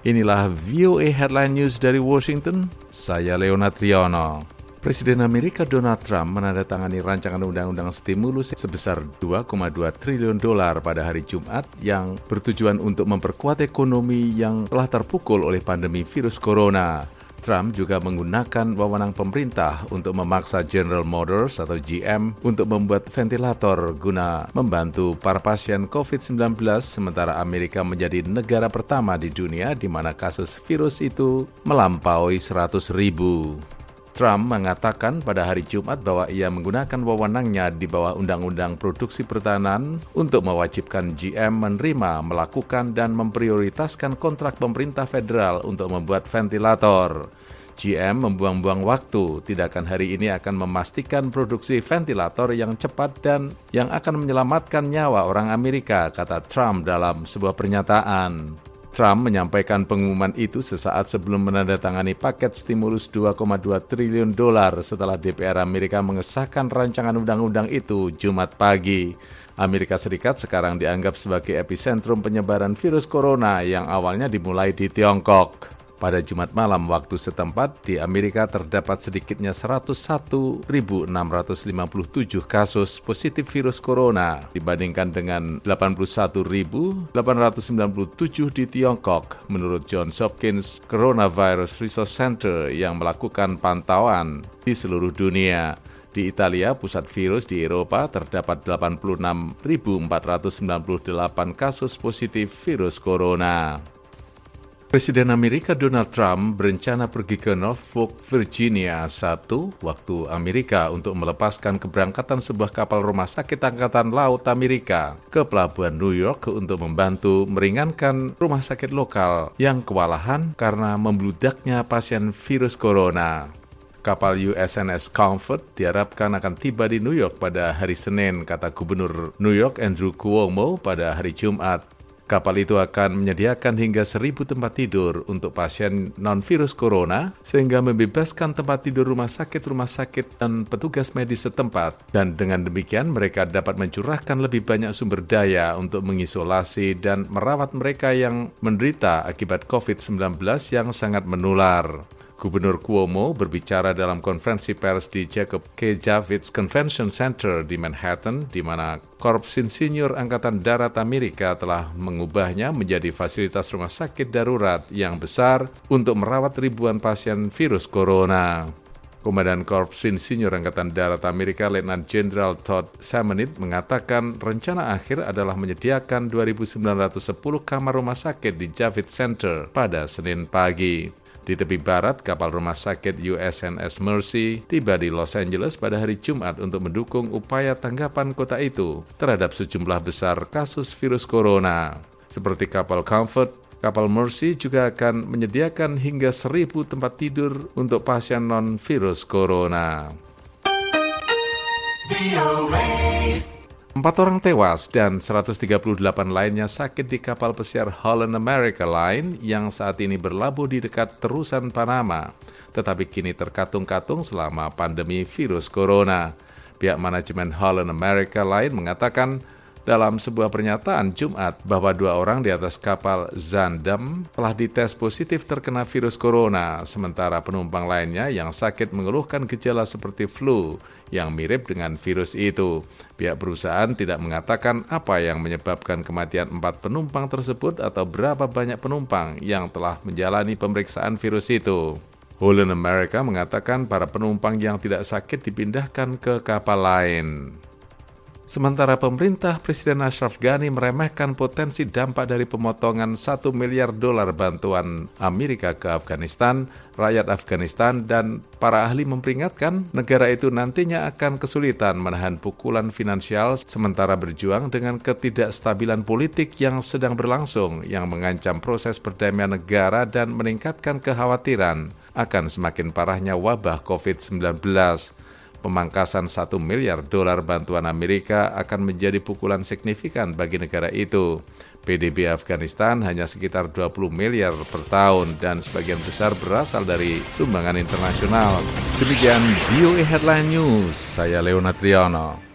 Inilah VOA Headline News dari Washington, saya Leonard Triono. Presiden Amerika Donald Trump menandatangani rancangan undang-undang stimulus sebesar $2,2 triliun pada hari Jumat yang bertujuan untuk memperkuat ekonomi yang telah terpukul oleh pandemi virus corona. Trump juga menggunakan wewenang pemerintah untuk memaksa General Motors atau GM untuk membuat ventilator guna membantu para pasien COVID-19 sementara Amerika menjadi negara pertama di dunia di mana kasus virus itu melampaui 100.000. Trump mengatakan pada hari Jumat bahwa ia menggunakan wewenangnya di bawah Undang-Undang Produksi Pertahanan untuk mewajibkan GM menerima, melakukan, dan memprioritaskan kontrak pemerintah federal untuk membuat ventilator. GM membuang-buang waktu, tindakan hari ini akan memastikan produksi ventilator yang cepat dan yang akan menyelamatkan nyawa orang Amerika, kata Trump dalam sebuah pernyataan. Trump menyampaikan pengumuman itu sesaat sebelum menandatangani paket stimulus $2,2 triliun setelah DPR Amerika mengesahkan rancangan undang-undang itu Jumat pagi. Amerika Serikat sekarang dianggap sebagai epicentrum penyebaran virus corona yang awalnya dimulai di Tiongkok. Pada Jumat malam waktu setempat, di Amerika terdapat sedikitnya 101.657 kasus positif virus corona dibandingkan dengan 81.897 di Tiongkok, menurut Johns Hopkins Coronavirus Resource Center yang melakukan pantauan di seluruh dunia. Di Italia, pusat virus di Eropa, terdapat 86.498 kasus positif virus corona. Presiden Amerika Donald Trump berencana pergi ke Norfolk, Virginia, waktu Amerika untuk melepaskan keberangkatan sebuah kapal rumah sakit Angkatan Laut Amerika ke pelabuhan New York untuk membantu meringankan rumah sakit lokal yang kewalahan karena membludaknya pasien virus corona. Kapal USNS Comfort diharapkan akan tiba di New York pada hari Senin, kata Gubernur New York Andrew Cuomo pada hari Jumat. Kapal itu akan menyediakan hingga 1.000 tempat tidur untuk pasien non-virus corona, sehingga membebaskan tempat tidur rumah sakit dan petugas medis setempat. Dan dengan demikian mereka dapat mencurahkan lebih banyak sumber daya untuk mengisolasi dan merawat mereka yang menderita akibat COVID-19 yang sangat menular. Gubernur Cuomo berbicara dalam konferensi pers di Jacob K. Javits Convention Center di Manhattan, di mana Korps Insinyur Angkatan Darat Amerika telah mengubahnya menjadi fasilitas rumah sakit darurat yang besar untuk merawat ribuan pasien virus corona. Komandan Korps Insinyur Angkatan Darat Amerika, Letnan Jenderal Todd Samenit, mengatakan rencana akhir adalah menyediakan 2.910 kamar rumah sakit di Javits Center pada Senin pagi. Di tepi barat, kapal rumah sakit USNS Mercy tiba di Los Angeles pada hari Jumat untuk mendukung upaya tanggapan kota itu terhadap sejumlah besar kasus virus corona. Seperti kapal Comfort, kapal Mercy juga akan menyediakan hingga 1.000 tempat tidur untuk pasien non-virus corona. 4 orang tewas dan 138 lainnya sakit di kapal pesiar Holland America Line yang saat ini berlabuh di dekat terusan Panama, tetapi kini terkatung-katung selama pandemi virus corona. Pihak manajemen Holland America Line mengatakan dalam sebuah pernyataan Jumat bahwa 2 orang di atas kapal Zaandam telah dites positif terkena virus corona, sementara penumpang lainnya yang sakit mengeluhkan gejala seperti flu yang mirip dengan virus itu. Pihak perusahaan tidak mengatakan apa yang menyebabkan kematian 4 penumpang tersebut atau berapa banyak penumpang yang telah menjalani pemeriksaan virus itu. Holland America mengatakan para penumpang yang tidak sakit dipindahkan ke kapal lain. Sementara pemerintah Presiden Ashraf Ghani meremehkan potensi dampak dari pemotongan $1 miliar bantuan Amerika ke Afghanistan, rakyat Afghanistan, dan para ahli memperingatkan negara itu nantinya akan kesulitan menahan pukulan finansial sementara berjuang dengan ketidakstabilan politik yang sedang berlangsung yang mengancam proses perdamaian negara dan meningkatkan kekhawatiran akan semakin parahnya wabah COVID-19. Pemangkasan $1 miliar bantuan Amerika akan menjadi pukulan signifikan bagi negara itu. PDB Afghanistan hanya sekitar 20 miliar per tahun dan sebagian besar berasal dari sumbangan internasional. Demikian VOA Headline News, saya Leonard Triono.